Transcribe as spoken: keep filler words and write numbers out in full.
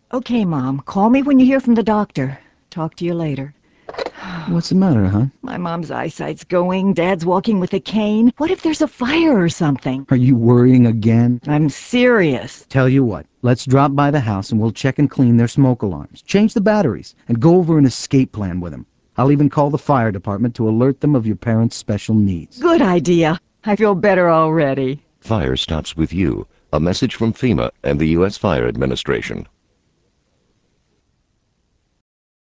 Okay, Mom. Call me when you hear from the doctor. Talk to you later. What's the matter, huh? My mom's eyesight's going. Dad's walking with a cane. What if there's a fire or something? Are you worrying again? I'm serious. Tell you what, let's drop by the house and we'll check and clean their smoke alarms, change the batteries, and go over an escape plan with them. I'll even call the fire department to alert them of your parents' special needs. Good idea. I feel better already. Fire stops with you. A message from FEMA and the U S Fire Administration.